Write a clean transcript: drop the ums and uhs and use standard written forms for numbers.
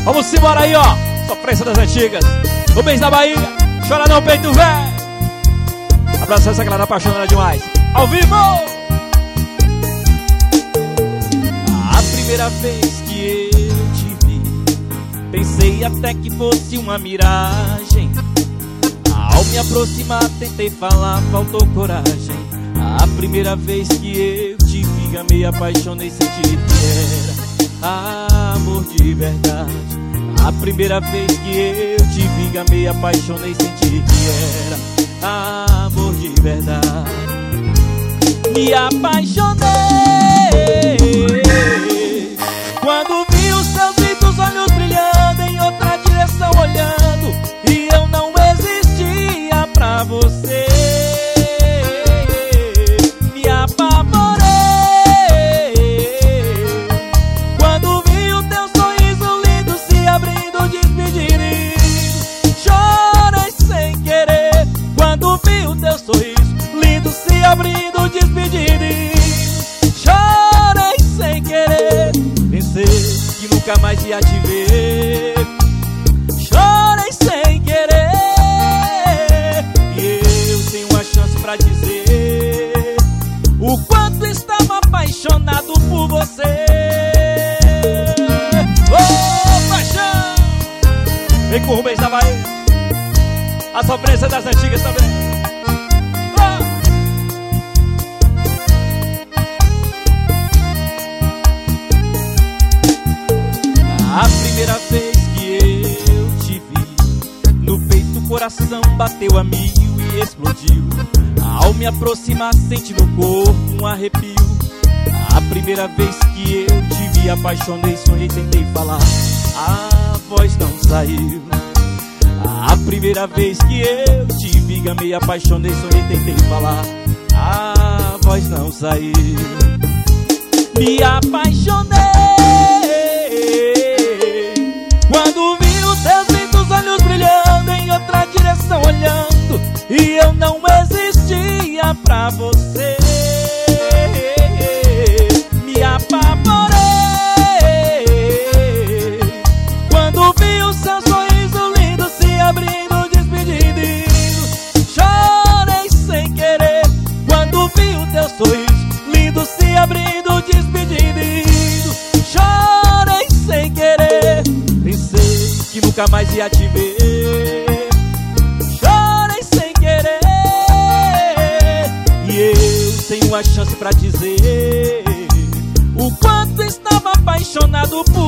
Vamos embora aí, ó. Sofrência das antigas. O mês da Bahia. Chora não, peito velho. Abraço essa galera apaixonada demais. Ao vivo! A primeira vez que eu te vi, pensei até que fosse uma miragem. Ao me aproximar tentei falar, faltou coragem. A primeira vez que eu te vi, amei, apaixonei, senti que era amor de verdade. A primeira vez que eu te vi, amei, apaixonei, senti que era amor de verdade. Me apaixonei quando vi os teus lindos olhos brilhando, em outra direção olhando, e eu não existia pra você. Me apavorei quando vi o teu sorriso lindo se abrindo, despedindo. Chorei sem querer quando vi o teu sorriso lindo se abrindo, despedindo. Chorei sem querer, pensei que nunca mais ia te ver. Chorei sem querer, e eu tenho uma chance pra dizer o quanto estava apaixonado por você. Oh, paixão! Vem com o Rubens da Bahia, a sofrência das antigas também. A primeira vez que eu te vi, no peito o coração bateu a mil e explodiu. Ao me aproximar senti no corpo um arrepio. A primeira vez que eu te vi, apaixonei, sonhei, tentei falar, a voz não saiu. A primeira vez que eu te vi, amei, apaixonei, sonhei, tentei falar, a voz não saiu. Me apaixonei quando vi os teus lindos olhos brilhando, em outra direção olhando, e eu não existia pra você. Me apavorei quando vi o seu sorriso lindo se abrindo, despedindo. Chorei sem querer quando vi o teu sorriso lindo se abrindo, despedindo. Chorei sem querer, pensei que nunca mais ia te ver. Chorei sem querer, e eu tenho a chance pra dizer o quanto estava apaixonado por